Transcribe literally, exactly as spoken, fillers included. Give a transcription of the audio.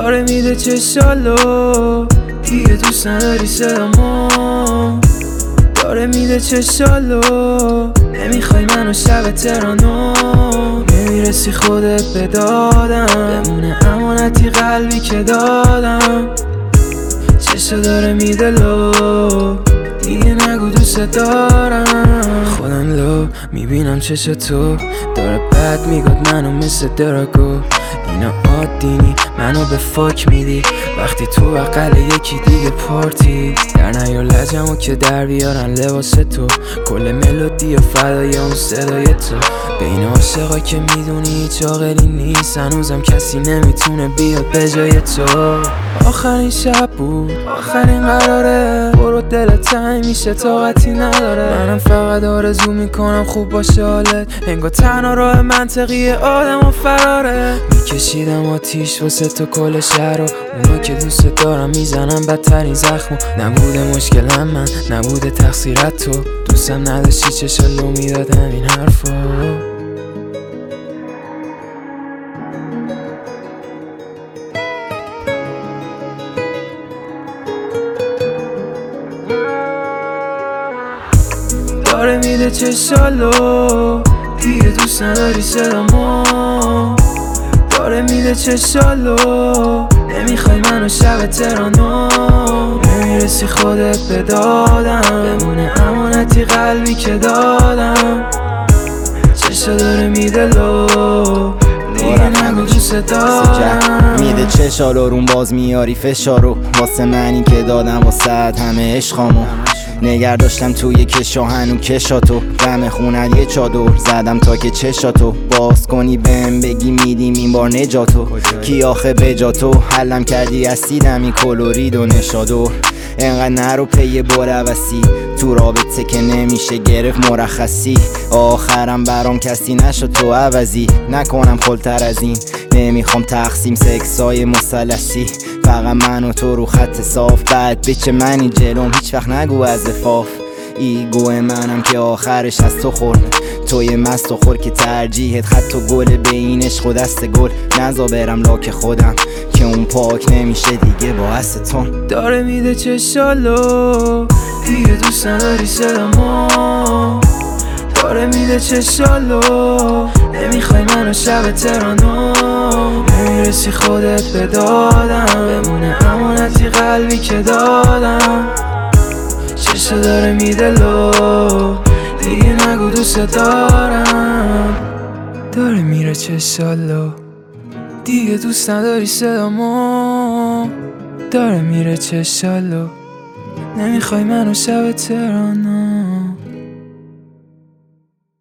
داره میده چشالو دیگه دوست نداری صدامو داره میده چشالو نمیخوای منو شب ترانو نمیرسی خودت به دادم بمونه امانتی قلبی که دادم چشا داره میده لو دیگه نگو دوست دارم خودم لو میبینم چش تو داره بد میگاد منو مثل دراگو اینا عادی نی منو به فاک میدی وقتی تو اقل یکی دیگه پارتی در نیار لجمو که در بیارن لباس تو کل ملودی و فدای اون صدای تو بین عاشقا که میدونی هیچ عاقلی نیست هنوزم کسی نمیتونه بیاد به جای تو آخرین شب بود آخرین قراره برو دلت تنگ میشه طاقتی نداره منم فقط آرزو میکنم خوب باشه حالت انگار تنها راه منطقی آدم و فراره میکشیدم آتیش واسه تو کل شهر و اونا که دوست دارم میزنم بدترین زخمو نبوده مشکلم من نبوده تقصیرت تو دوستم نداشتی چشالو میدادم این حرفو داره میده چشالو دیگه دوست نداری صدامو داره میده چشالو نمیخوای منو شب ترانو نمیرسی خودت به دادم بمونه امانتی قلبی که دادم چشا داره میده لو دیگه نگو دوست دارم میده چشالو روم باز میاری فشارو واسه منی که دادم واسه همه عشقامو نگر داشتم توی کشا هنو کشاتو دم خونت یه چادر زدم تا که چشاتو باز کنی بهم بگی میدیم این بار نجاتو کی آخه بجاتو حلم کردی از سیدمی کلورید و نشادور انقدر نرو پی بروسی تو رابطه که نمیشه گرفت مرخصی آخرم برام کسی نشد تو عوضی نکنم خلتر از این نمیخوام تقسیم سکسای مثلثی فقط من و تو رو خط صاف بعد بچه منی جلوم هیچ وقت نگو از افاف ایگو منم که آخرش از تو خورد توی مست و خور که ترجیحت خط و گل به این عشق و دست گل نزا برم لاک خودم که اون پاک نمیشه دیگه با استون داره میده چشالو دیگه دوست نداری صدامو داره میده چشالو نمیخوای منو شب ترانو نمیرسی خودت به دادم بمونه امانتی قلبی که دادم چشا داره میده لو دیگه نگو دوست دارم داره میره چشالو دیگه دوست نداری صدامو داره میره چشالو نمیخوای منو شب ترانو